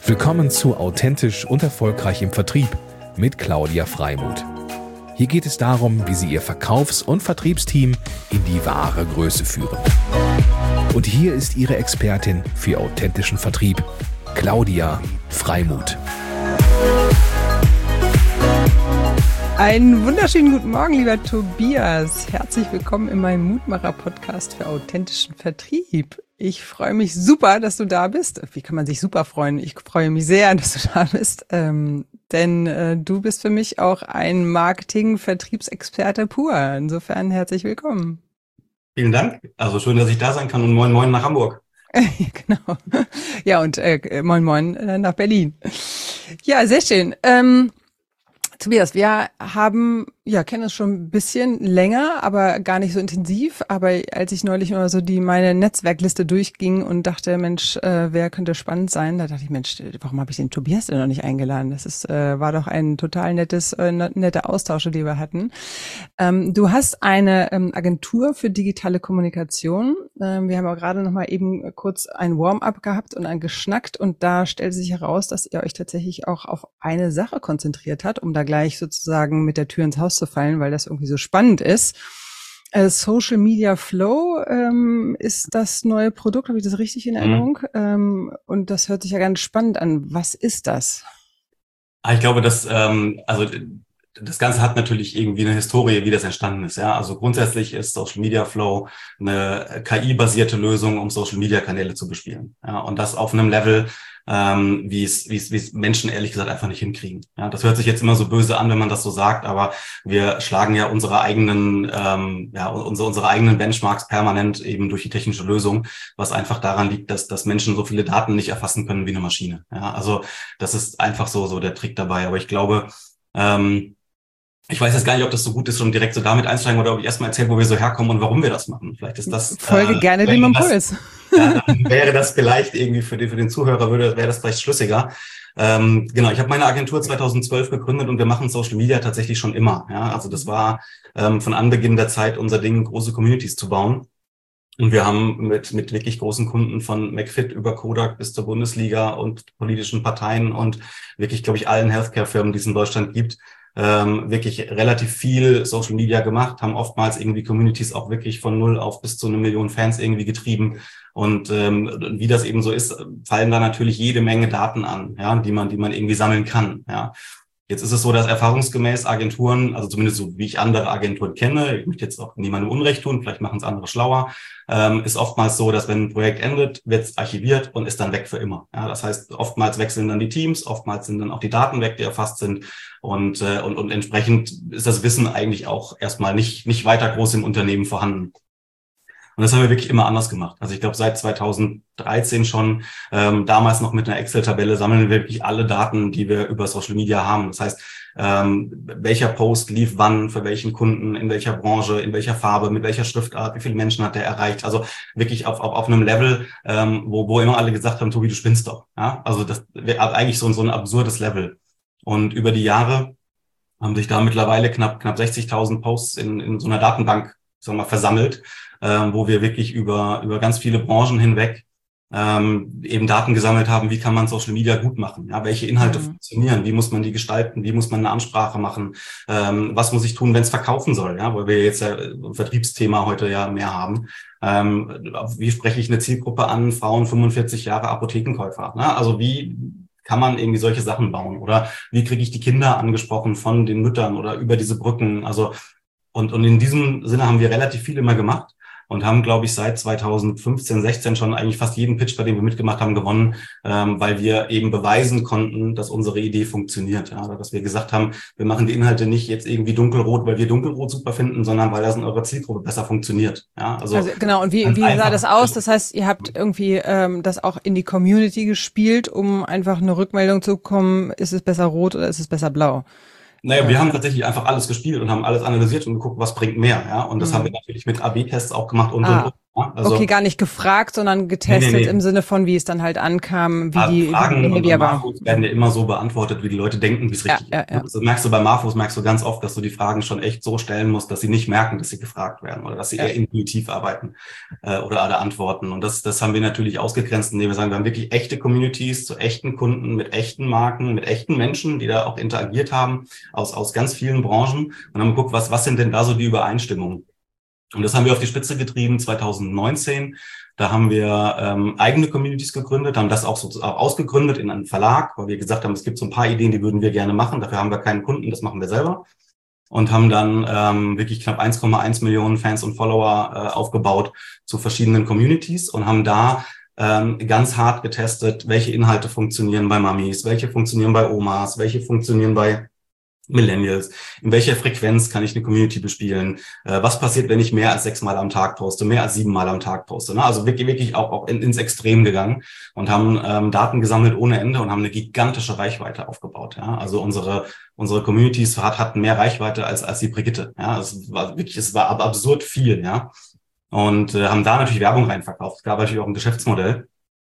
Willkommen zu Authentisch und Erfolgreich im Vertrieb mit Claudia Freimuth. Hier geht es darum, wie Sie Ihr Verkaufs- und Vertriebsteam in die wahre Größe führen. Und hier ist Ihre Expertin für authentischen Vertrieb, Claudia Freimuth. Einen wunderschönen guten Morgen, lieber Tobias. Herzlich willkommen in meinem Mutmacher-Podcast für authentischen Vertrieb. Ich freue mich super, dass du da bist. Wie kann man sich super freuen? Ich freue mich sehr, dass du da bist, denn du bist für mich auch ein Marketing-Vertriebsexperte pur. Insofern herzlich willkommen. Vielen Dank. Also schön, dass ich da sein kann und moin moin nach Hamburg. Genau. Ja, und moin moin nach Berlin. Ja, sehr schön. Tobias, wir kennen uns schon ein bisschen länger, aber gar nicht so intensiv. Aber als ich neulich mal so meine Netzwerkliste durchging und dachte, Mensch, wer könnte spannend sein? Da dachte ich, Mensch, warum habe ich den Tobias denn noch nicht eingeladen? Das war doch ein total netter Austausch, den wir hatten. Du hast eine Agentur für digitale Kommunikation. Wir haben auch gerade noch mal eben kurz ein Warm-up gehabt und ein geschnackt. Und da stellt sich heraus, dass ihr euch tatsächlich auch auf eine Sache konzentriert habt, um da gleich sozusagen mit der Tür ins Haus zu fallen, weil das irgendwie so spannend ist. Social Media Flow ist das neue Produkt, habe ich das richtig in Erinnerung? Und das hört sich ja ganz spannend an. Was ist das? Ich glaube, dass das Ganze hat natürlich irgendwie eine Historie, wie das entstanden ist. Ja, also grundsätzlich ist Social Media Flow eine KI-basierte Lösung, um Social Media Kanäle zu bespielen. Ja, und das auf einem Level, wie es Menschen ehrlich gesagt einfach nicht hinkriegen. Ja, das hört sich jetzt immer so böse an, wenn man das so sagt, aber wir schlagen ja unsere eigenen Benchmarks permanent eben durch die technische Lösung, was einfach daran liegt, dass Menschen so viele Daten nicht erfassen können wie eine Maschine. Ja, also das ist einfach so der Trick dabei. Aber ich glaube, ich weiß jetzt gar nicht, ob das so gut ist, schon direkt so damit einsteigen oder ob ich erstmal erzähle, wo wir so herkommen und warum wir das machen. Vielleicht ist das... Folge gerne dem Impuls. Ja, dann wäre das vielleicht irgendwie für den Zuhörer, wäre das vielleicht schlüssiger. Genau, ich habe meine Agentur 2012 gegründet und wir machen Social Media tatsächlich schon immer. Ja, also das war von Anbeginn der Zeit unser Ding, große Communities zu bauen. Und wir haben mit wirklich großen Kunden von McFit über Kodak bis zur Bundesliga und politischen Parteien und wirklich, glaube ich, allen Healthcare-Firmen, die es in Deutschland gibt, wirklich relativ viel Social Media gemacht, haben oftmals irgendwie Communities auch wirklich von 0 auf bis zu 1 Million Fans irgendwie getrieben. Und wie das eben so ist, fallen da natürlich jede Menge Daten an, ja, die man irgendwie sammeln kann. Ja. Jetzt ist es so, dass erfahrungsgemäß Agenturen, also zumindest so wie ich andere Agenturen kenne, ich möchte jetzt auch niemandem Unrecht tun, vielleicht machen es andere schlauer, ist oftmals so, dass wenn ein Projekt endet, wird es archiviert und ist dann weg für immer. Ja, das heißt, oftmals wechseln dann die Teams, oftmals sind dann auch die Daten weg, die erfasst sind und entsprechend ist das Wissen eigentlich auch erstmal nicht weiter groß im Unternehmen vorhanden. Und das haben wir wirklich immer anders gemacht. Also ich glaube, seit 2013 schon, damals noch mit einer Excel-Tabelle, sammeln wir wirklich alle Daten, die wir über Social Media haben. Das heißt, welcher Post lief wann, für welchen Kunden, in welcher Branche, in welcher Farbe, mit welcher Schriftart, wie viele Menschen hat der erreicht. Also wirklich auf einem Level, wo immer alle gesagt haben, Tobi, du spinnst doch. Ja? Also das wäre eigentlich so ein absurdes Level. Und über die Jahre haben sich da mittlerweile knapp 60.000 Posts in so einer Datenbank, sagen wir mal, versammelt, wo wir wirklich über ganz viele Branchen hinweg eben Daten gesammelt haben, wie kann man Social Media gut machen, ja, welche Inhalte funktionieren, wie muss man die gestalten, wie muss man eine Ansprache machen, was muss ich tun, wenn es verkaufen soll, ja, weil wir jetzt ja ein Vertriebsthema heute ja mehr haben. Wie spreche ich eine Zielgruppe an, Frauen 45 Jahre Apothekenkäufer, ne? Also wie kann man irgendwie solche Sachen bauen oder wie kriege ich die Kinder angesprochen von den Müttern oder über diese Brücken, also und in diesem Sinne haben wir relativ viel immer gemacht und haben, glaube ich, seit 2015, 16 schon eigentlich fast jeden Pitch, bei dem wir mitgemacht haben, gewonnen, weil wir eben beweisen konnten, dass unsere Idee funktioniert. Ja, dass wir gesagt haben, wir machen die Inhalte nicht jetzt irgendwie dunkelrot, weil wir dunkelrot super finden, sondern weil das in eurer Zielgruppe besser funktioniert. Ja, also genau, und wie sah das aus? Das heißt, ihr habt irgendwie das auch in die Community gespielt, um einfach eine Rückmeldung zu bekommen, ist es besser rot oder ist es besser blau? Naja, wir haben tatsächlich einfach alles gespielt und haben alles analysiert und geguckt, was bringt mehr, ja. Und das haben wir natürlich mit AB-Tests auch gemacht und. Ja, also, okay, gar nicht gefragt, sondern getestet nee. im Sinne von, wie es dann halt ankam, wie die Fragen und Behavior war. Marfos werden ja immer so beantwortet, wie die Leute denken, wie es richtig ist. Ja. Das merkst du bei Marfos, merkst du ganz oft, dass du die Fragen schon echt so stellen musst, dass sie nicht merken, dass sie gefragt werden oder dass sie eher intuitiv arbeiten oder alle antworten. Und das haben wir natürlich ausgegrenzt, indem wir sagen, wir haben wirklich echte Communities zu echten Kunden, mit echten Marken, mit echten Menschen, die da auch interagiert haben, aus ganz vielen Branchen. Und haben geguckt, was sind denn da so die Übereinstimmungen? Und das haben wir auf die Spitze getrieben 2019. Da haben wir eigene Communities gegründet, haben das auch so ausgegründet in einem Verlag, weil wir gesagt haben, es gibt so ein paar Ideen, die würden wir gerne machen. Dafür haben wir keinen Kunden, das machen wir selber. Und haben dann wirklich knapp 1,1 Millionen Fans und Follower aufgebaut zu verschiedenen Communities und haben da ganz hart getestet, welche Inhalte funktionieren bei Mamis, welche funktionieren bei Omas, welche funktionieren bei Millennials, in welcher Frequenz kann ich eine Community bespielen, was passiert, wenn ich mehr als 6 Mal am Tag poste, mehr als 7 Mal am Tag poste, ne? Also wirklich auch ins Extrem gegangen und haben Daten gesammelt ohne Ende und haben eine gigantische Reichweite aufgebaut, ja? Also unsere Communities hatten mehr Reichweite als die Brigitte, ja? Es war absurd viel, ja? Und haben da natürlich Werbung reinverkauft. Es gab natürlich auch ein Geschäftsmodell.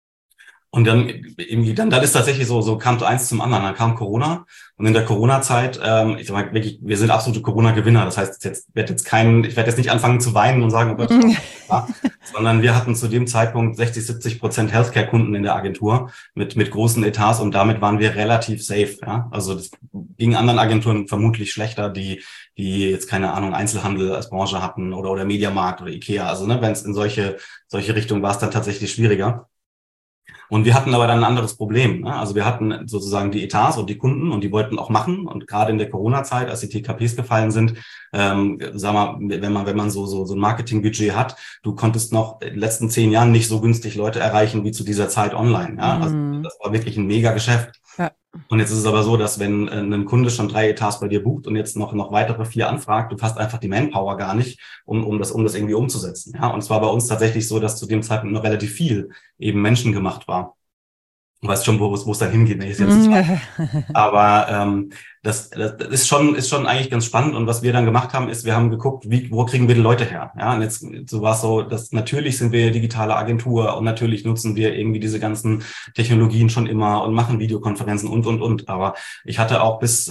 Und dann ist tatsächlich so kam so eins zum anderen. Dann kam Corona und in der Corona-Zeit, ich sag mal wirklich, wir sind absolute Corona-Gewinner. Das heißt, ich werde jetzt nicht anfangen zu weinen und sagen, oh Gott, ja, sondern wir hatten zu dem Zeitpunkt 60-70% Healthcare-Kunden in der Agentur mit großen Etats und damit waren wir relativ safe. Ja? Also das ging anderen Agenturen vermutlich schlechter, die jetzt keine Ahnung Einzelhandel als Branche hatten oder Mediamarkt oder Ikea. Also ne, wenn es in solche Richtung war es dann tatsächlich schwieriger. Und wir hatten aber dann ein anderes Problem. Ne? Also wir hatten sozusagen die Etats und die Kunden und die wollten auch machen. Und gerade in der Corona-Zeit, als die TKPs gefallen sind, sag mal, wenn man so ein Marketingbudget hat, du konntest noch in den letzten 10 Jahren nicht so günstig Leute erreichen wie zu dieser Zeit online. Ja? Also das war wirklich ein mega Geschäft. Ja. Und jetzt ist es aber so, dass wenn ein Kunde schon 3 Etats bei dir bucht und jetzt noch weitere 4 anfragt, du hast einfach die Manpower gar nicht, um das irgendwie umzusetzen. Ja, und es war bei uns tatsächlich so, dass zu dem Zeitpunkt noch relativ viel eben menschengemacht war. Du weißt schon, wo es dann hingeht, wenn ich es jetzt nicht weiß. Aber das ist schon eigentlich ganz spannend. Und was wir dann gemacht haben, ist, wir haben geguckt, wo kriegen wir die Leute her? Ja, und jetzt so war es so, dass natürlich sind wir digitale Agentur und natürlich nutzen wir irgendwie diese ganzen Technologien schon immer und machen Videokonferenzen und. Aber ich hatte auch bis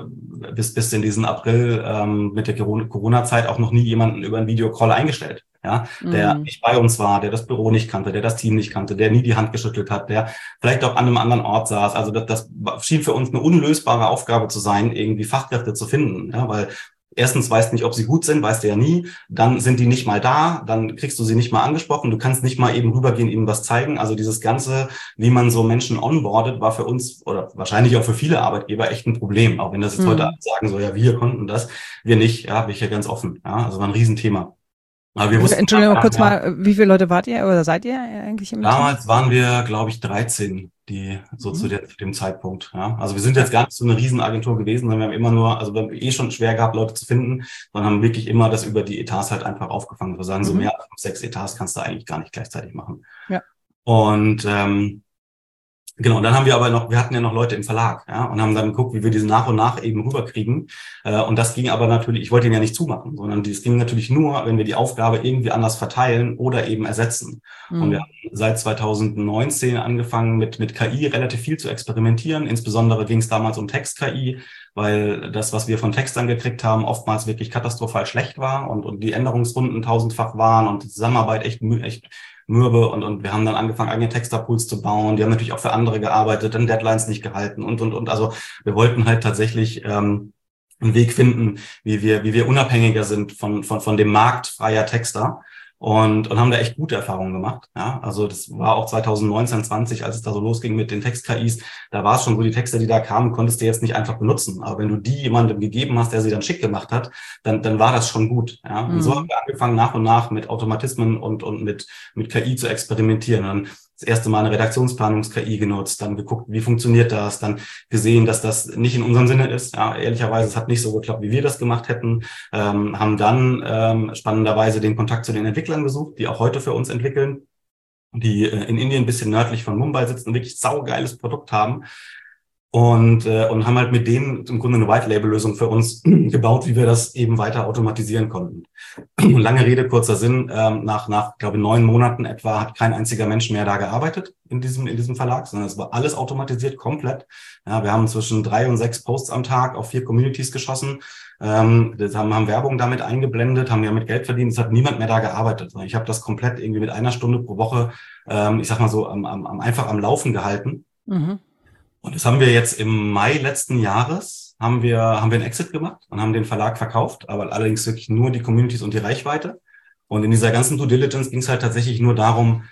in diesen April mit der Corona-Zeit auch noch nie jemanden über einen Videocall eingestellt. Ja, der nicht bei uns war, der das Büro nicht kannte, der das Team nicht kannte, der nie die Hand geschüttelt hat, der vielleicht auch an einem anderen Ort saß. Also das schien für uns eine unlösbare Aufgabe zu sein, irgendwie Fachkräfte zu finden. Ja, weil erstens weißt du nicht, ob sie gut sind, weißt du ja nie. Dann sind die nicht mal da, dann kriegst du sie nicht mal angesprochen. Du kannst nicht mal eben rübergehen, ihnen was zeigen. Also dieses Ganze, wie man so Menschen onboardet, war für uns oder wahrscheinlich auch für viele Arbeitgeber echt ein Problem. Auch wenn das jetzt heute alle sagen, so ja, wir konnten das, wir nicht. Ja, bin ich ja ganz offen. Ja, also war ein Riesenthema. Aber wir wussten, Entschuldigung, kurz mal, wie viele Leute wart ihr oder seid ihr eigentlich im Team? Damals waren wir, glaube ich, 13, die so zu dem Zeitpunkt. Ja. Also wir sind jetzt gar nicht so eine Riesenagentur gewesen, sondern wir haben immer nur, also wir haben schon schwer gehabt, Leute zu finden, sondern haben wirklich immer das über die Etats halt einfach aufgefangen. Wir sagen, so mehr als 5, 6 Etats kannst du eigentlich gar nicht gleichzeitig machen. Ja. Und genau, und dann haben wir hatten ja noch Leute im Verlag, ja, und haben dann geguckt, wie wir diese nach und nach eben rüberkriegen. Und das ging aber natürlich, ich wollte ihn ja nicht zumachen, sondern das ging natürlich nur, wenn wir die Aufgabe irgendwie anders verteilen oder eben ersetzen. Und wir haben seit 2019 angefangen mit KI relativ viel zu experimentieren. Insbesondere ging es damals um Text-KI, weil das, was wir von Textern gekriegt haben, oftmals wirklich katastrophal schlecht war und die Änderungsrunden 1000-fach waren und die Zusammenarbeit echt mürbe und wir haben dann angefangen, eigene Texterpools zu bauen. Die haben natürlich auch für andere gearbeitet, dann Deadlines nicht gehalten und. Also wir wollten halt tatsächlich einen Weg finden, wie wir unabhängiger sind von dem Markt freier Texter. Und haben da echt gute Erfahrungen gemacht. Ja, also das war auch 2019, 20, als es da so losging mit den Text-KIs. Da war es schon so, die Texte, die da kamen, konntest du jetzt nicht einfach benutzen. Aber wenn du die jemandem gegeben hast, der sie dann schick gemacht hat, dann war das schon gut. Ja, und so haben wir angefangen, nach und nach mit Automatismen und mit KI zu experimentieren. Und dann das erste Mal eine Redaktionsplanungs-KI genutzt, dann geguckt, wie funktioniert das, dann gesehen, dass das nicht in unserem Sinne ist. Ja, ehrlicherweise, es hat nicht so geklappt, wie wir das gemacht hätten. Haben dann spannenderweise den Kontakt zu den Entwicklern gesucht, die auch heute für uns entwickeln, die in Indien ein bisschen nördlich von Mumbai sitzen, wirklich saugeiles Produkt haben. und haben halt mit denen im Grunde eine White-Label-Lösung für uns gebaut, wie wir das eben weiter automatisieren konnten. Lange Rede, kurzer Sinn, nach glaube ich, 9 Monaten etwa hat kein einziger Mensch mehr da gearbeitet in diesem Verlag, sondern es war alles automatisiert, komplett. Ja, wir haben zwischen 3 und 6 Posts am Tag auf 4 Communities geschossen, das haben Werbung damit eingeblendet, haben ja mit Geld verdient, es hat niemand mehr da gearbeitet. Ich habe das komplett irgendwie mit 1 Stunde pro Woche, ich sag mal so, einfach am Laufen gehalten. Mhm. Und das haben wir jetzt im Mai letzten Jahres, haben wir einen Exit gemacht und haben den Verlag verkauft, aber allerdings wirklich nur die Communities und die Reichweite. Und in dieser ganzen Due Diligence ging es halt tatsächlich nur darum,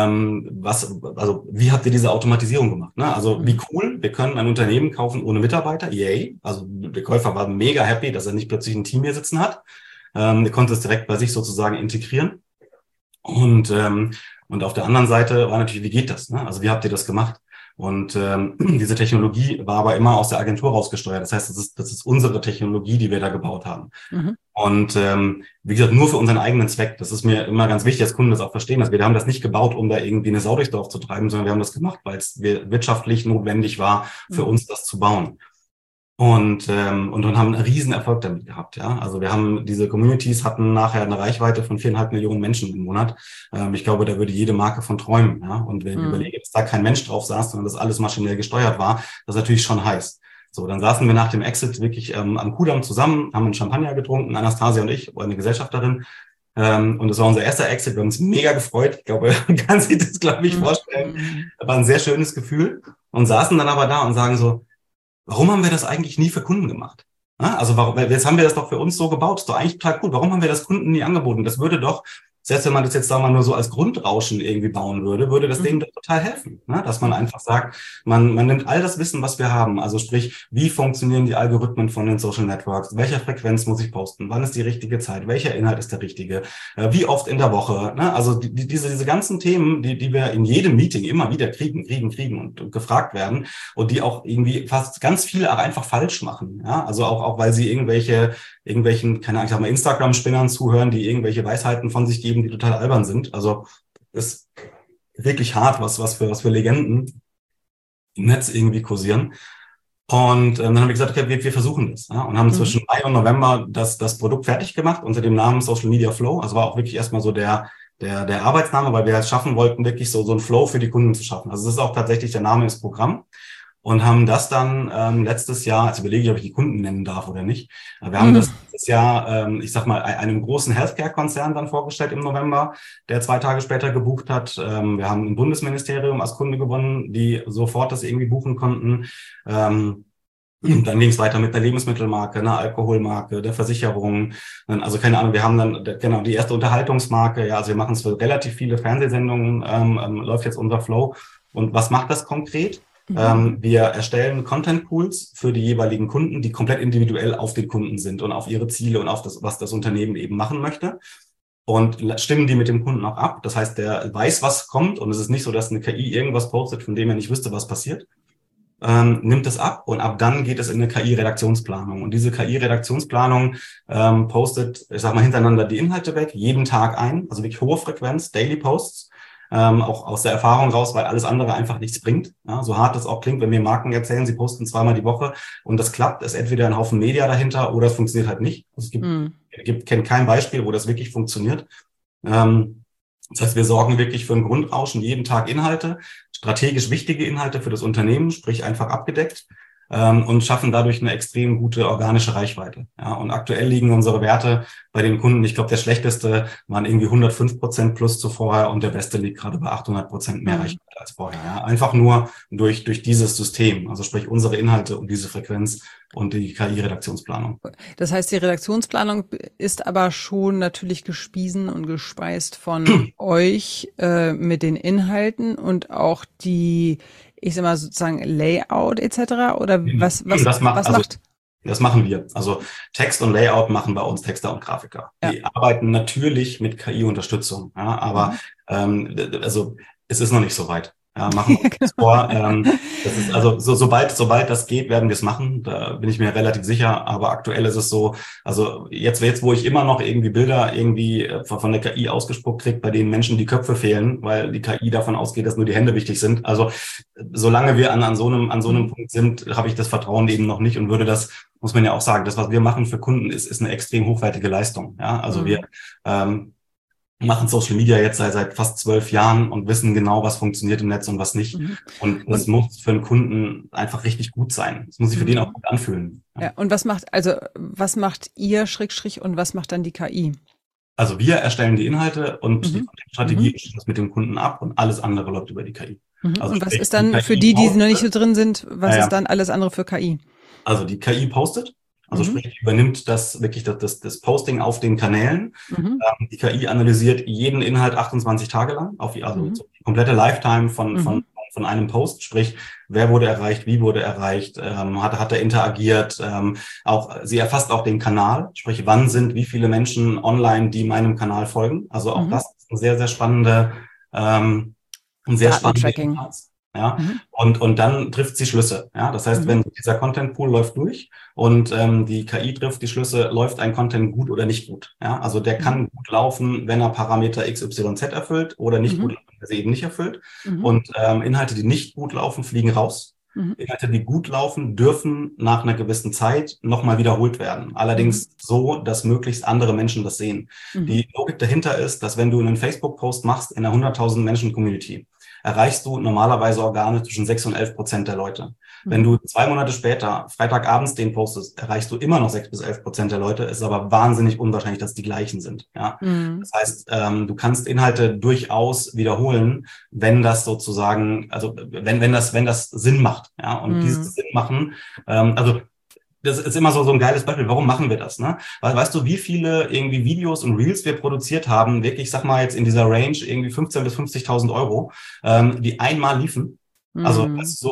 wie habt ihr diese Automatisierung gemacht? Ne? Also wie cool, wir können ein Unternehmen kaufen ohne Mitarbeiter, yay. Also der Käufer war mega happy, dass er nicht plötzlich ein Team hier sitzen hat. Er konnte es direkt bei sich sozusagen integrieren. Und auf der anderen Seite war natürlich, wie geht das? Ne? Also wie habt ihr das gemacht? Und diese Technologie war aber immer aus der Agentur rausgesteuert. Das heißt, das ist unsere Technologie, die wir da gebaut haben. Mhm. Und wie gesagt, nur für unseren eigenen Zweck. Das ist mir immer ganz wichtig, dass Kunden das auch verstehen. Dass wir haben das nicht gebaut, um da irgendwie eine Sau durchs Dorf zu treiben, sondern wir haben das gemacht, weil es wirtschaftlich notwendig war, für uns das zu bauen. Und haben einen riesen Erfolg damit gehabt, ja. Also wir haben, diese Communities hatten nachher eine Reichweite von 4,5 Millionen Menschen im Monat. Ich glaube, da würde jede Marke von träumen, ja. Und wenn ich überlege, dass da kein Mensch drauf saß, sondern das alles maschinell gesteuert war, das ist natürlich schon heiß. So, dann saßen wir nach dem Exit wirklich am Kudamm zusammen, haben einen Champagner getrunken, Anastasia und ich, eine Gesellschafterin. Und das war unser erster Exit. Wir haben uns mega gefreut. Ich glaube, man kann sich das, glaube ich, vorstellen. Das war ein sehr schönes Gefühl. Und saßen dann aber da und sagen so, warum haben wir das eigentlich nie für Kunden gemacht? Also jetzt haben wir das doch für uns so gebaut. Das ist doch eigentlich total cool. Warum haben wir das Kunden nie angeboten? Das würde doch, selbst wenn man das jetzt sagen wir mal nur so als Grundrauschen irgendwie bauen würde, würde das denen doch total helfen. Dass man einfach sagt, man nimmt all das Wissen, was wir haben. Also sprich, wie funktionieren die Algorithmen von den Social Networks? Welcher Frequenz muss ich posten? Wann ist die richtige Zeit? Welcher Inhalt ist der richtige? Wie oft in der Woche? Also diese ganzen Themen, die wir in jedem Meeting immer wieder kriegen und gefragt werden und die auch irgendwie fast ganz viele auch einfach falsch machen. Ja? Also auch weil sie irgendwelchen, keine Ahnung, ich sag mal, Instagram-Spinnern zuhören, die irgendwelche Weisheiten von sich geben, die total albern sind. Also ist wirklich hart, was für Legenden im Netz irgendwie kursieren. Und dann haben wir gesagt, okay, wir versuchen das. Ja? Und haben zwischen Mai und November das Produkt fertig gemacht unter dem Namen Social Media Flow. Also war auch wirklich erstmal so der Arbeitsname, weil wir es schaffen wollten, wirklich so einen Flow für die Kunden zu schaffen. Also das ist auch tatsächlich der Name des Programms. Und haben das dann letztes Jahr, also überlege ich, ob ich die Kunden nennen darf oder nicht. Wir haben das letztes Jahr, ich sag mal, einem großen Healthcare-Konzern dann vorgestellt im November, der 2 Tage später gebucht hat. Wir haben ein Bundesministerium als Kunde gewonnen, die sofort das irgendwie buchen konnten. Dann ging es weiter mit einer Lebensmittelmarke, einer Alkoholmarke, der Versicherung. Also keine Ahnung, wir haben dann genau die erste Unterhaltungsmarke. Ja, also wir machen es für relativ viele Fernsehsendungen, läuft jetzt unser Flow. Und was macht das konkret? Wir erstellen Content-Pools für die jeweiligen Kunden, die komplett individuell auf den Kunden sind und auf ihre Ziele und auf das, was das Unternehmen eben machen möchte. Und stimmen die mit dem Kunden auch ab. Das heißt, der weiß, was kommt. Und es ist nicht so, dass eine KI irgendwas postet, von dem er nicht wüsste, was passiert. Nimmt es ab und ab dann geht es in eine KI-Redaktionsplanung. Und diese KI-Redaktionsplanung postet, ich sag mal, hintereinander die Inhalte weg, jeden Tag ein, also wirklich hohe Frequenz, Daily Posts. Auch aus der Erfahrung raus, weil alles andere einfach nichts bringt. Ja, so hart das auch klingt, wenn mir Marken erzählen, sie posten 2-mal die Woche und das klappt, ist entweder ein Haufen Media dahinter oder es funktioniert halt nicht. Also ich kenne kein Beispiel, wo das wirklich funktioniert. Das heißt, wir sorgen wirklich für ein Grundrauschen, jeden Tag Inhalte, strategisch wichtige Inhalte für das Unternehmen, sprich einfach abgedeckt. Und schaffen dadurch eine extrem gute organische Reichweite. Ja, und aktuell liegen unsere Werte bei den Kunden, ich glaube, der schlechteste waren irgendwie 105% plus zu vorher und der beste liegt gerade bei 800% mehr Reichweite als vorher. Ja, einfach nur durch dieses System, also sprich unsere Inhalte und diese Frequenz und die KI-Redaktionsplanung. Das heißt, die Redaktionsplanung ist aber schon natürlich gespiesen und gespeist von euch mit den Inhalten und auch die, ich sag mal sozusagen Layout etc. oder was macht? Das machen wir. Also Text und Layout machen bei uns Texter und Grafiker. Ja. Die arbeiten natürlich mit KI-Unterstützung, ja, aber also es ist noch nicht so weit. Ja, machen wir uns vor. Das ist also sobald das geht, werden wir es machen. Da bin ich mir relativ sicher. Aber aktuell ist es so, also jetzt, wo ich immer noch irgendwie Bilder irgendwie von der KI ausgespuckt kriege, bei denen Menschen die Köpfe fehlen, weil die KI davon ausgeht, dass nur die Hände wichtig sind. Also solange wir an so einem Punkt sind, habe ich das Vertrauen eben noch nicht und würde das, muss man ja auch sagen, das, was wir machen für Kunden, ist eine extrem hochwertige Leistung. Ja, also wir machen Social Media jetzt seit fast 12 Jahren und wissen genau, was funktioniert im Netz und was nicht. Und das muss für einen Kunden einfach richtig gut sein. Das muss sich für den auch gut anfühlen. Ja, und was macht ihr / und was macht dann die KI? Also wir erstellen die Inhalte und die Strategie stimmt das mit dem Kunden ab und alles andere läuft über die KI. Also und was ist dann für die noch nicht so drin sind, was ist dann alles andere für KI? Also die KI postet. Also sprich, übernimmt das Posting auf den Kanälen. Die KI analysiert jeden Inhalt 28 Tage lang, so die komplette Lifetime von einem Post. Sprich, wer wurde erreicht, wie wurde erreicht, hat er interagiert. Sie erfasst auch den Kanal. Sprich, wann sind wie viele Menschen online, die meinem Kanal folgen. Also auch das ist ein sehr, sehr spannende, Datentracking. Ja, und dann trifft sie Schlüsse. Ja, das heißt, wenn dieser Content Pool läuft durch und die KI trifft die Schlüsse, läuft ein Content gut oder nicht gut. Ja, also der kann gut laufen, wenn er Parameter XYZ erfüllt oder nicht gut laufen, wenn er sie eben nicht erfüllt. Und Inhalte, die nicht gut laufen, fliegen raus. Inhalte, die gut laufen, dürfen nach einer gewissen Zeit nochmal wiederholt werden. Allerdings so, dass möglichst andere Menschen das sehen. Die Logik dahinter ist, dass wenn du einen Facebook-Post machst in einer 100.000 Menschen-Community, erreichst du normalerweise Organe zwischen 6 und 11% der Leute. Wenn du 2 Monate später, Freitagabends den postest, erreichst du immer noch 6 bis 11% der Leute. Es ist aber wahnsinnig unwahrscheinlich, dass die gleichen sind. Ja? Das heißt, du kannst Inhalte durchaus wiederholen, wenn das sozusagen, also wenn das Sinn macht. Ja? Und dieses Sinn machen, das ist immer so ein geiles Beispiel. Warum machen wir das? Ne? Weil, weißt du, wie viele irgendwie Videos und Reels wir produziert haben, wirklich, sag mal jetzt in dieser Range irgendwie 15.000 bis 50.000 Euro, die einmal liefen. Also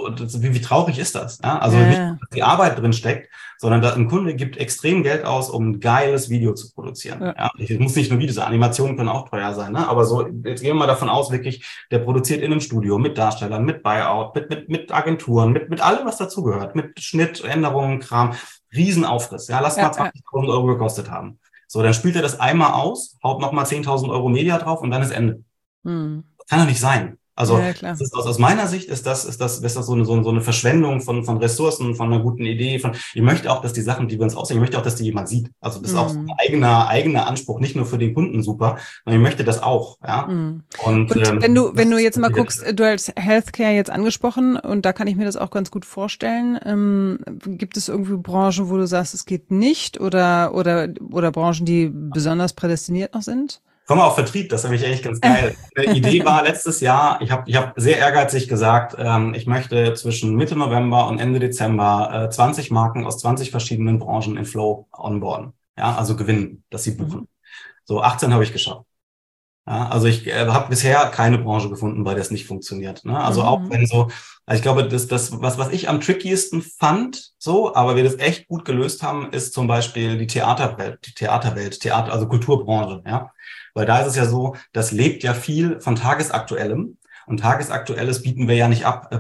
wie traurig ist das? Ja? Also nicht, dass die Arbeit drin steckt, sondern ein Kunde gibt extrem Geld aus, um ein geiles Video zu produzieren. Ja? Es muss nicht nur Videos sein, Animationen können auch teuer sein. Ne? Aber so, jetzt gehen wir mal davon aus, wirklich, der produziert in einem Studio mit Darstellern, mit Buyout, mit Agenturen, mit allem, was dazugehört, mit Schnitt, Änderungen, Kram, Riesenaufriss. Ja, lass mal 20.000 Euro gekostet haben. So, dann spielt er das einmal aus, haut nochmal 10.000 Euro Media drauf und dann ist Ende. Das kann doch nicht sein. Also das ist aus meiner Sicht ist das so eine Verschwendung von Ressourcen, von einer guten Idee. Ich möchte auch, dass die Sachen, die wir uns ausdenken, ich möchte auch, dass die jemand sieht. Also das ist auch so ein eigener Anspruch, nicht nur für den Kunden super, sondern ich möchte das auch. Ja. Und wenn du jetzt mal guckst, du hast Healthcare jetzt angesprochen und da kann ich mir das auch ganz gut vorstellen. Gibt es irgendwie Branchen, wo du sagst, es geht nicht oder Branchen, die besonders prädestiniert noch sind? Kommen wir auf Vertrieb, das ist nämlich eigentlich ganz geil. Die Idee war letztes Jahr, ich hab sehr ehrgeizig gesagt, ich möchte zwischen Mitte November und Ende Dezember 20 Marken aus 20 verschiedenen Branchen in Flow onboarden. Ja, also gewinnen, dass sie buchen. So 18 habe ich geschafft. Ja, also ich habe bisher keine Branche gefunden, bei der es nicht funktioniert. Ne? Also auch wenn so, also ich glaube, was ich am trickiesten fand, aber wir das echt gut gelöst haben, ist zum Beispiel die Theaterwelt, also Kulturbranche. Ja. Weil da ist es ja so, das lebt ja viel von Tagesaktuellem und Tagesaktuelles bilden wir ja nicht ab.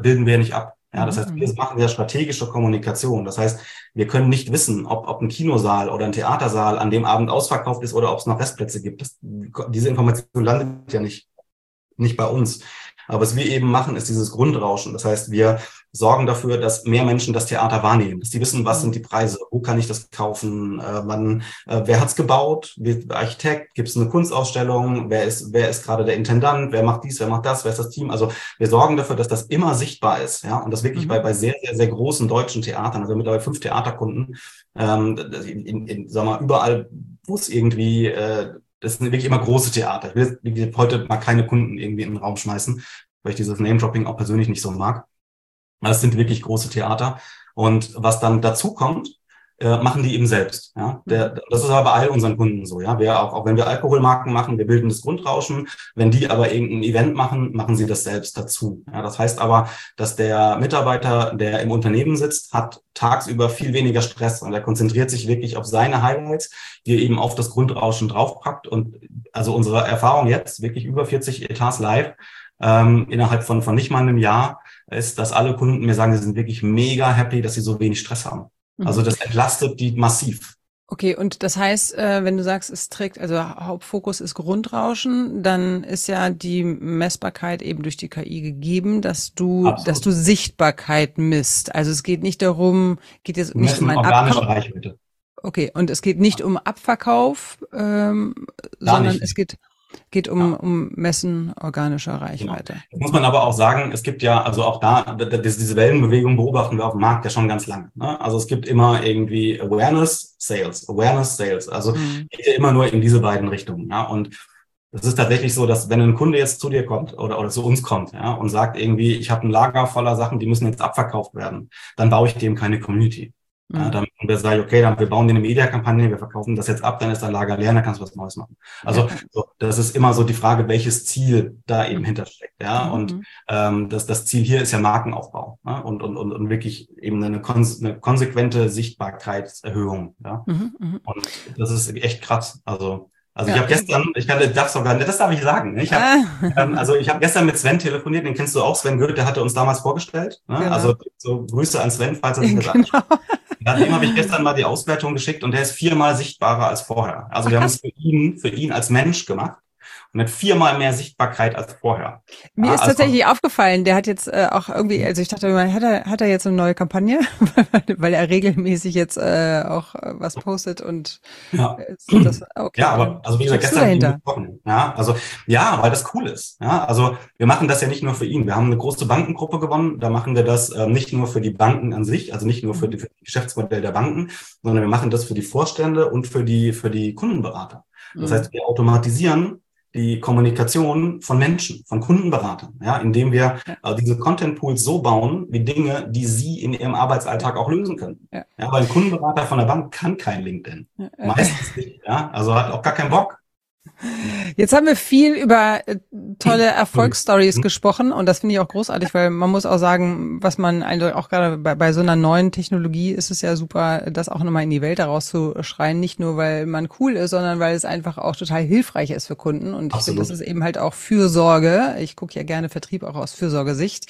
Ja, das heißt, wir machen ja strategische Kommunikation. Das heißt, wir können nicht wissen, ob ein Kinosaal oder ein Theatersaal an dem Abend ausverkauft ist oder ob es noch Restplätze gibt. Diese Information landet ja nicht bei uns. Aber was wir eben machen, ist dieses Grundrauschen. Das heißt, wir sorgen dafür, dass mehr Menschen das Theater wahrnehmen, dass die wissen, was sind die Preise, wo kann ich das kaufen, wer hat's gebaut, Architekt, gibt es eine Kunstausstellung, wer ist gerade der Intendant, wer macht dies, wer macht das, wer ist das Team. Also wir sorgen dafür, dass das immer sichtbar ist, ja, und das wirklich bei sehr, sehr, sehr großen deutschen Theatern, also mittlerweile 5 Theaterkunden, sag mal, überall, wo es irgendwie das sind wirklich immer große Theater. Ich will heute mal keine Kunden irgendwie in den Raum schmeißen, weil ich dieses Name-Dropping auch persönlich nicht so mag. Das sind wirklich große Theater. Und was dann dazu kommt, machen die eben selbst. Ja, das ist aber bei all unseren Kunden so. Ja, auch wenn wir Alkoholmarken machen, wir bilden das Grundrauschen. Wenn die aber irgendein Event machen, machen sie das selbst dazu. Ja, das heißt aber, dass der Mitarbeiter, der im Unternehmen sitzt, hat tagsüber viel weniger Stress und er konzentriert sich wirklich auf seine Highlights, die er eben auf das Grundrauschen draufpackt. Und also unsere Erfahrung jetzt, wirklich über 40 Etats live, innerhalb von nicht mal einem Jahr, ist, dass alle Kunden mir sagen, sie sind wirklich mega happy, dass sie so wenig Stress haben. Also das entlastet die massiv. Okay, und das heißt, wenn du sagst, es trägt, also Hauptfokus ist Grundrauschen, dann ist ja die Messbarkeit eben durch die KI gegeben, dass du Sichtbarkeit misst. Also es geht nicht darum, geht jetzt nicht um einen organische Reichweite. Okay, und es geht nicht um Abverkauf, sondern es geht um Messen organischer Reichweite. Genau. Das muss man aber auch sagen, es gibt ja, also auch da, diese Wellenbewegung beobachten wir auf dem Markt ja schon ganz lange. Ne? Also es gibt immer irgendwie Awareness, Sales. Also geht ja immer nur in diese beiden Richtungen. Ja? Und es ist tatsächlich so, dass wenn ein Kunde jetzt zu dir kommt oder zu uns kommt, ja, und sagt irgendwie, ich habe ein Lager voller Sachen, die müssen jetzt abverkauft werden, dann baue ich dem keine Community. Ja, dann wir sagen, okay, dann wir bauen dir eine Media-Kampagne, wir verkaufen das jetzt ab, dann ist dein Lager leer, dann kannst du was Neues machen. Also das ist immer so die Frage, welches Ziel da eben hintersteckt. Ja, und das Ziel hier ist ja Markenaufbau, ja? und wirklich eben eine konsequente Sichtbarkeitserhöhung. Ja, und das ist echt krass. Also ich habe gestern, das darf ich sagen. Ich habe gestern mit Sven telefoniert, den kennst du auch, Sven Goeth, der hatte uns damals vorgestellt. Ne? Genau. Also so Grüße an Sven, falls er sich das anschaut. Dem habe ich gestern mal die Auswertung geschickt und der ist 4-mal sichtbarer als vorher. Also wir haben es für ihn als Mensch gemacht und hat 4-mal mehr Sichtbarkeit als vorher. Mir ist tatsächlich aufgefallen, der hat jetzt auch irgendwie, also ich dachte, hat er jetzt eine neue Kampagne, weil er regelmäßig jetzt auch was postet und okay. Ja, aber also wie gesagt, gestern haben wir gesprochen. Ja, also weil das cool ist. Ja, also wir machen das ja nicht nur für ihn. Wir haben eine große Bankengruppe gewonnen. Da machen wir das nicht nur für die Banken an sich, also nicht nur für das Geschäftsmodell der Banken, sondern wir machen das für die Vorstände und für die Kundenberater. Das heißt, wir automatisieren die Kommunikation von Menschen, von Kundenberatern, ja, indem wir diese Content-Pools so bauen, wie Dinge, die sie in ihrem Arbeitsalltag auch lösen können. Ja, weil ein Kundenberater von der Bank kann kein LinkedIn. Meistens nicht, ja, also hat auch gar keinen Bock. Jetzt haben wir viel über tolle Erfolgsstories gesprochen und das finde ich auch großartig, weil man muss auch sagen, was man auch gerade bei so einer neuen Technologie ist es ja super, das auch nochmal in die Welt herauszuschreien, nicht nur, weil man cool ist, sondern weil es einfach auch total hilfreich ist für Kunden und ich finde, das ist eben halt auch Fürsorge. Ich gucke ja gerne Vertrieb auch aus Fürsorgesicht.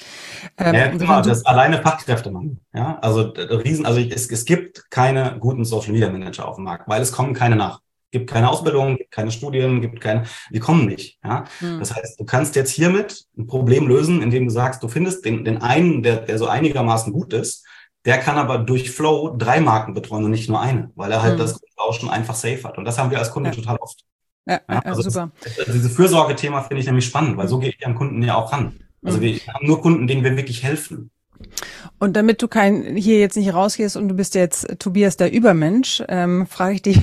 Das alleine Fachkräfte machen. Ja, also es gibt keine guten Social Media Manager auf dem Markt, weil es kommen keine nach. Gibt keine Ausbildung, gibt keine Studien, die kommen nicht. Ja? Das heißt, du kannst jetzt hiermit ein Problem lösen, indem du sagst, du findest den einen, der so einigermaßen gut ist, der kann aber durch Flow 3 Marken betreuen und nicht nur eine, weil er halt das Grundrauschen einfach safe hat. Und das haben wir als Kunden total oft. Also super. Dieses Fürsorgethema finde ich nämlich spannend, weil so gehe ich an Kunden ja auch ran. Also wir haben nur Kunden, denen wir wirklich helfen. Und damit du hier jetzt nicht rausgehst und du bist jetzt Tobias der Übermensch, frage ich dich,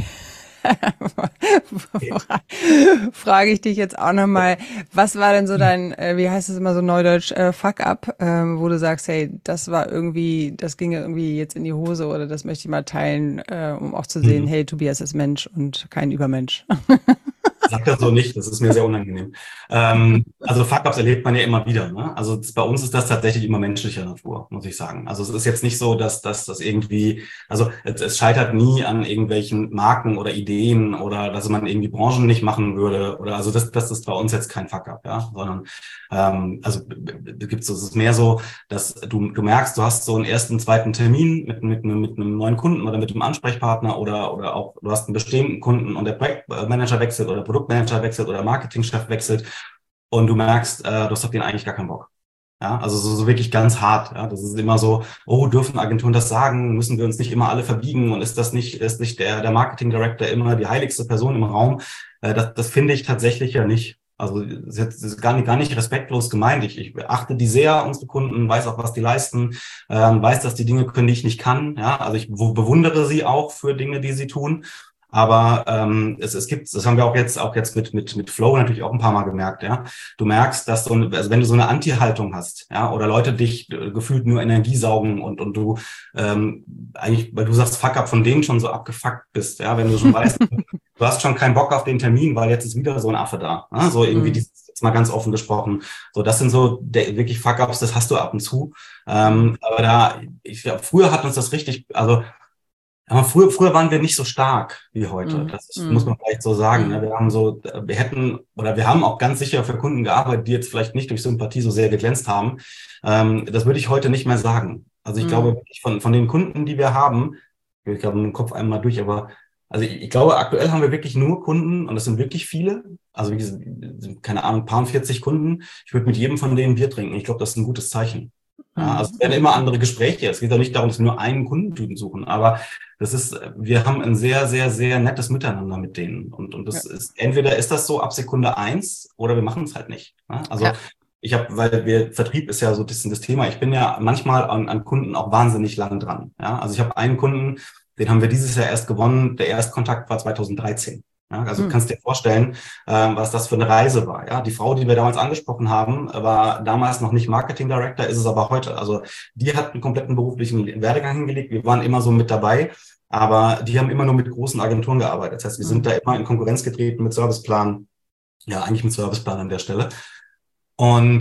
frage ich dich jetzt auch nochmal, was war denn so dein, wie heißt es immer so neudeutsch, Fuck-up, wo du sagst, hey, das ging irgendwie jetzt in die Hose oder das möchte ich mal teilen, um auch zu sehen, hey, Tobias ist Mensch und kein Übermensch. Sag das so nicht, das ist mir sehr unangenehm. Also Fuck-ups erlebt man ja immer wieder. Ne? Also bei uns ist das tatsächlich immer menschlicher Natur, muss ich sagen. Also es ist jetzt nicht so, dass das irgendwie, also es scheitert nie an irgendwelchen Marken oder Ideen oder dass man irgendwie Branchen nicht machen würde oder also das ist bei uns jetzt kein Fuck-up, ja, sondern es ist mehr so, dass du merkst, du hast so einen ersten, zweiten Termin mit einem neuen Kunden oder mit einem Ansprechpartner oder auch du hast einen bestehenden Kunden und der Projektmanager wechselt oder Produktmanager wechselt oder Marketingchef wechselt und du merkst, du hast auf den eigentlich gar keinen Bock. Ja, also so wirklich ganz hart. Ja, das ist immer so, dürfen Agenturen das sagen? Müssen wir uns nicht immer alle verbiegen? Und ist nicht der Marketing Director immer die heiligste Person im Raum? Das finde ich tatsächlich ja nicht. Also das ist gar nicht respektlos gemeint. Ich achte die sehr, unsere Kunden, weiß auch, was die leisten, weiß, dass die Dinge können, die ich nicht kann. Ja, also ich bewundere sie auch für Dinge, die sie tun. Aber es gibt, das haben wir auch jetzt mit Flow natürlich auch ein paar Mal gemerkt, ja. Du merkst, dass also wenn du so eine Anti-Haltung hast, ja, oder Leute dich gefühlt nur Energie saugen und du eigentlich, weil du sagst Fuck-up, von denen schon so abgefuckt bist, ja, wenn du schon weißt, du hast schon keinen Bock auf den Termin, weil jetzt ist wieder so ein Affe da, ja? So irgendwie jetzt mal ganz offen gesprochen. So, das sind so wirklich Fuck-ups, das hast du ab und zu. Aber früher hat uns das richtig, also Aber früher waren wir nicht so stark wie heute. Das muss man vielleicht so sagen. Ne? Wir haben auch ganz sicher für Kunden gearbeitet, die jetzt vielleicht nicht durch Sympathie so sehr geglänzt haben. Das würde ich heute nicht mehr sagen. Also ich glaube, wirklich von den Kunden, die wir haben, ich glaube, im Kopf einmal durch, aber also ich glaube, aktuell haben wir wirklich nur Kunden und das sind wirklich viele. Also wie gesagt, keine Ahnung, paar und 40 Kunden. Ich würde mit jedem von denen Bier trinken. Ich glaube, das ist ein gutes Zeichen. Ja, also es werden immer andere Gespräche. Es geht auch nicht darum, dass wir nur einen Kundentypen suchen, aber wir haben ein sehr, sehr, sehr nettes Miteinander mit denen. Und das ist, entweder ist das so ab Sekunde 1 oder wir machen es halt nicht. Ja? Also Vertrieb ist ja so ein bisschen das Thema. Ich bin ja manchmal an Kunden auch wahnsinnig lang dran. Ja? Also ich habe einen Kunden, den haben wir dieses Jahr erst gewonnen. Der Erstkontakt war 2013. Ja, also du kannst dir vorstellen, was das für eine Reise war. Ja, die Frau, die wir damals angesprochen haben, war damals noch nicht Marketing Director, ist es aber heute. Also die hat einen kompletten beruflichen Werdegang hingelegt. Wir waren immer so mit dabei, aber die haben immer nur mit großen Agenturen gearbeitet. Das heißt, wir sind da immer in Konkurrenz getreten mit Serviceplan. Ja, eigentlich mit Serviceplan an der Stelle. Und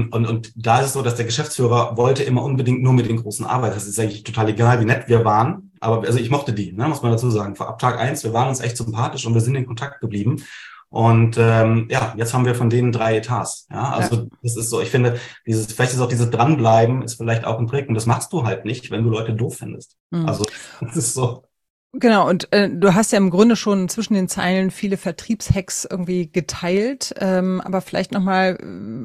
da ist es so, dass der Geschäftsführer wollte immer unbedingt nur mit den Großen arbeiten. Das ist eigentlich total egal, wie nett wir waren. Aber also ich mochte die, ne, muss man dazu sagen. Ab Tag 1, wir waren uns echt sympathisch und wir sind in Kontakt geblieben. Und jetzt haben wir von denen 3 Etats. Ja, also das ist so, ich finde, vielleicht ist auch dieses Dranbleiben ist vielleicht auch ein Trick. Und das machst du halt nicht, wenn du Leute doof findest. Also das ist so. Genau, und du hast ja im Grunde schon zwischen den Zeilen viele Vertriebshacks irgendwie geteilt, aber vielleicht nochmal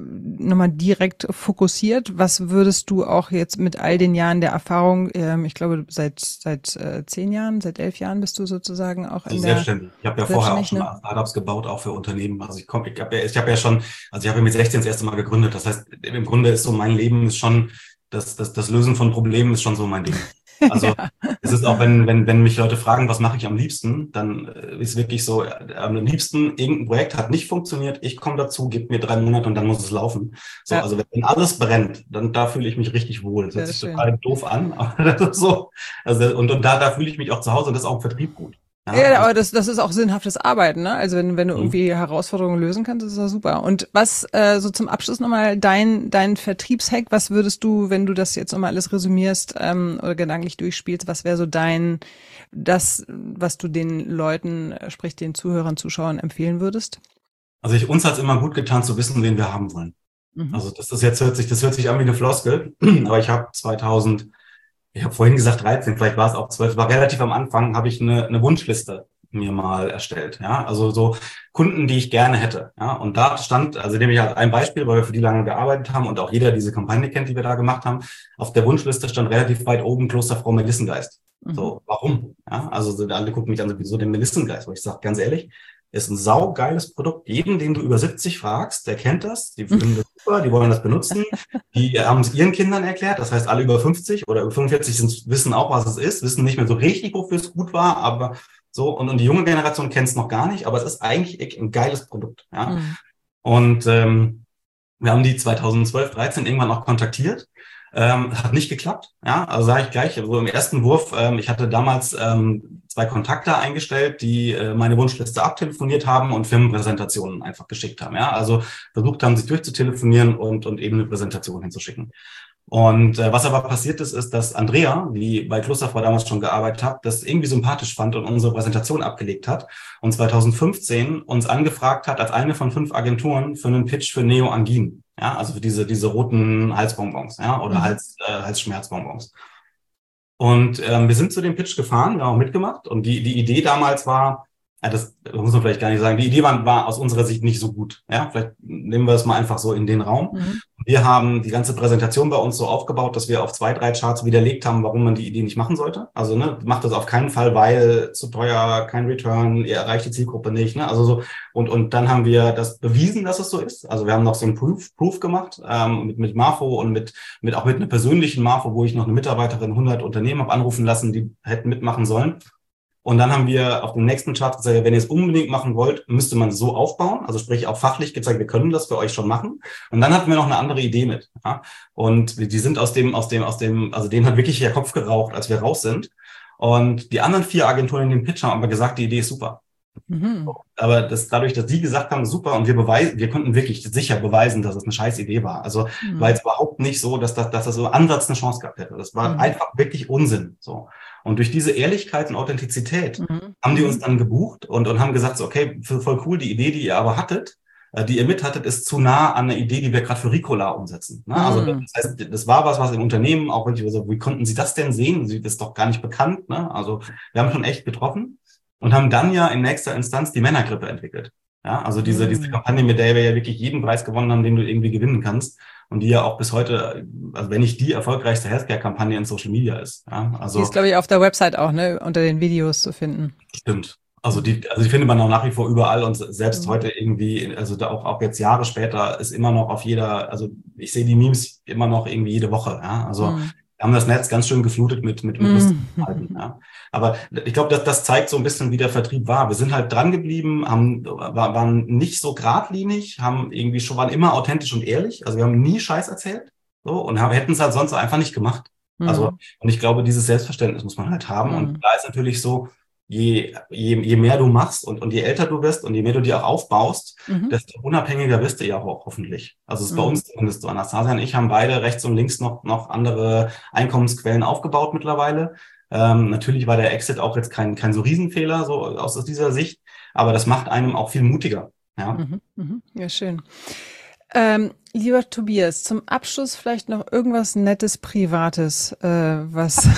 direkt fokussiert. Was würdest du auch jetzt mit all den Jahren der Erfahrung, ich glaube seit 10 Jahren, seit 11 Jahren bist du sozusagen auch in der selbstständig. Ich habe ja vorher auch schon Startups gebaut, auch für Unternehmen. Also ich habe ja mit 16 das erste Mal gegründet. Das heißt, im Grunde ist so mein Leben ist schon, das Lösen von Problemen ist schon so mein Ding. Also es ist auch, wenn mich Leute fragen, was mache ich am liebsten, dann ist wirklich so, am liebsten, irgendein Projekt hat nicht funktioniert, ich komme dazu, gib mir 3 Monate und dann muss es laufen. So, also wenn alles brennt, dann da fühle ich mich richtig wohl. Das hört sich total doof an, aber das ist so. Also und da fühle ich mich auch zu Hause und das ist auch im Vertrieb gut. Ja, aber das ist auch sinnhaftes Arbeiten, ne? Also wenn du irgendwie Herausforderungen lösen kannst, ist das super. Und was, so zum Abschluss nochmal dein Vertriebshack, was würdest du, wenn du das jetzt nochmal alles resümierst, oder gedanklich durchspielst, was wäre so was du den Leuten, sprich den Zuhörern, Zuschauern empfehlen würdest? Also uns hat's immer gut getan zu wissen, wen wir haben wollen. Also das hört sich an wie eine Floskel, aber ich habe vorhin gesagt 13, vielleicht war es auch 12, war relativ am Anfang, habe ich eine Wunschliste mir mal erstellt. Ja, also so Kunden, die ich gerne hätte. Ja, und da stand, also nehme ich halt ein Beispiel, weil wir für die lange gearbeitet haben und auch jeder diese Kampagne kennt, die wir da gemacht haben. Auf der Wunschliste stand relativ weit oben Klosterfrau Melissengeist. So, warum? Ja, also alle gucken mich an, so den Melissengeist, wo ich sage, ganz ehrlich, ist ein saugeiles Produkt. Jeden, den du über 70 fragst, der kennt das, die finden das super, die wollen das benutzen. Die haben es ihren Kindern erklärt, das heißt, alle über 50 oder über 45 wissen auch, was es ist, wissen nicht mehr so richtig, wofür es gut war, aber so, und die junge Generation kennt es noch gar nicht, aber es ist eigentlich ein geiles Produkt. Ja? Und wir haben die 2012, 13 irgendwann auch kontaktiert. Hat nicht geklappt, ja, also sage ich gleich, also im ersten Wurf, ich hatte damals 2 Kontakte eingestellt, die meine Wunschliste abtelefoniert haben und Firmenpräsentationen einfach geschickt haben, ja, also versucht haben, sich durchzutelefonieren und eben eine Präsentation hinzuschicken. Und was aber passiert ist, dass Andrea, die bei Klosterfrau damals schon gearbeitet hat, das irgendwie sympathisch fand und unsere Präsentation abgelegt hat und 2015 uns angefragt hat als eine von 5 Agenturen für einen Pitch für Neoangin. Ja, also für diese roten Halsbonbons, ja, oder Halsschmerzbonbons. Und wir sind zu dem Pitch gefahren, wir haben auch mitgemacht und die Idee damals war, das muss man vielleicht gar nicht sagen, die Idee war aus unserer Sicht nicht so gut. Ja, vielleicht nehmen wir es mal einfach so in den Raum. Wir haben die ganze Präsentation bei uns so aufgebaut, dass wir auf 2, 3 Charts widerlegt haben, warum man die Idee nicht machen sollte. Also macht das auf keinen Fall, weil zu teuer, kein Return, ihr erreicht die Zielgruppe nicht. Ne? Also so und dann haben wir das bewiesen, dass es so ist. Also wir haben noch so ein Proof gemacht mit Marfo und mit auch mit einer persönlichen Marfo, wo ich noch eine Mitarbeiterin 100 Unternehmen habe anrufen lassen, die hätten mitmachen sollen. Und dann haben wir auf dem nächsten Chart gesagt, wenn ihr es unbedingt machen wollt, müsste man es so aufbauen. Also sprich auch fachlich gezeigt, wir können das für euch schon machen. Und dann hatten wir noch eine andere Idee mit. Ja? Und die sind also denen hat wirklich der Kopf geraucht, als wir raus sind. Und die anderen 4 Agenturen in dem Pitch haben aber gesagt, die Idee ist super. Mhm. Aber dadurch, dass die gesagt haben, super, und wir konnten wirklich sicher beweisen, dass es eine scheiß Idee war. Also war jetzt überhaupt nicht so, dass das so Ansatz eine Chance gehabt hätte. Das war einfach wirklich Unsinn. So. Und durch diese Ehrlichkeit und Authentizität haben die uns dann gebucht und haben gesagt, so, okay, voll cool, die Idee, die ihr aber hattet, die ihr mit hattet, ist zu nah an eine Idee, die wir gerade für Ricola umsetzen. Ne? Also das heißt, das war was im Unternehmen auch wirklich so, wie konnten Sie das denn sehen? Das ist doch gar nicht bekannt. Ne? Also wir haben schon echt getroffen und haben dann ja in nächster Instanz die Männergrippe entwickelt. Ja, also diese Kampagne, mit der wir ja wirklich jeden Preis gewonnen haben, den du irgendwie gewinnen kannst. Und die ja auch bis heute, also wenn nicht die erfolgreichste Healthcare-Kampagne in Social Media ist. Ja, also die ist, glaube ich, auf der Website auch, ne, unter den Videos zu finden. Stimmt. Also die findet man auch nach wie vor überall und selbst heute irgendwie, also da auch jetzt Jahre später ist immer noch auf jeder, also ich sehe die Memes immer noch irgendwie jede Woche. Ja, also wir haben das Netz ganz schön geflutet mit lustigen Inhalten. Ja. Aber ich glaube, das zeigt so ein bisschen, wie der Vertrieb war. Wir sind halt dran geblieben, waren nicht so geradlinig, waren immer authentisch und ehrlich. Also wir haben nie Scheiß erzählt, so, und hätten es halt sonst einfach nicht gemacht. Also, und ich glaube, dieses Selbstverständnis muss man halt haben. Und da ist natürlich so, je mehr du machst und je älter du wirst und je mehr du dir auch aufbaust, desto unabhängiger wirst du ja auch hoffentlich. Also es ist bei uns zumindest so. Anastasia und ich haben beide rechts und links noch andere Einkommensquellen aufgebaut mittlerweile. Natürlich war der Exit auch jetzt kein so Riesenfehler, so aus dieser Sicht, aber das macht einem auch viel mutiger. Ja, ja, schön. Lieber Tobias, zum Abschluss vielleicht noch irgendwas Nettes, Privates, was...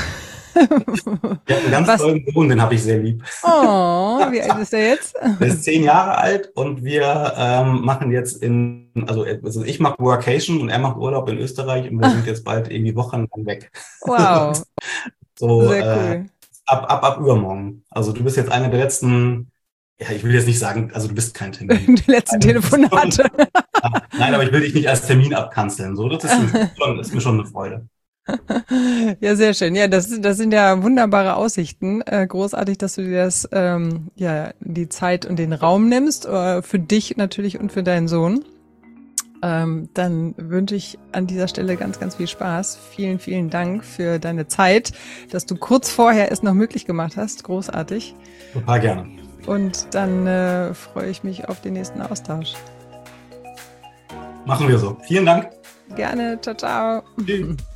Der hat einen ganz tollen Sohn, den habe ich sehr lieb. Oh, wie alt ist der jetzt? Der ist 10 Jahre alt und wir machen jetzt also ich mache Workation und er macht Urlaub in Österreich und wir sind jetzt bald irgendwie wochenlang weg. Wow. So, sehr cool. Ab übermorgen. Also du bist jetzt einer der letzten, ja, ich will jetzt nicht sagen, also du bist kein Termin. Die letzten Telefonate. Nein, aber ich will dich nicht als Termin abkanzeln. So, das ist mir schon eine Freude. Ja, sehr schön. Ja, das sind ja wunderbare Aussichten. Großartig, dass du dir das, die Zeit und den Raum nimmst, für dich natürlich und für deinen Sohn. Dann wünsche ich an dieser Stelle ganz, ganz viel Spaß. Vielen, vielen Dank für deine Zeit, dass du kurz vorher es noch möglich gemacht hast. Großartig. Total gerne. Und dann freue ich mich auf den nächsten Austausch. Machen wir so. Vielen Dank. Gerne. Ciao, ciao. Tschüss.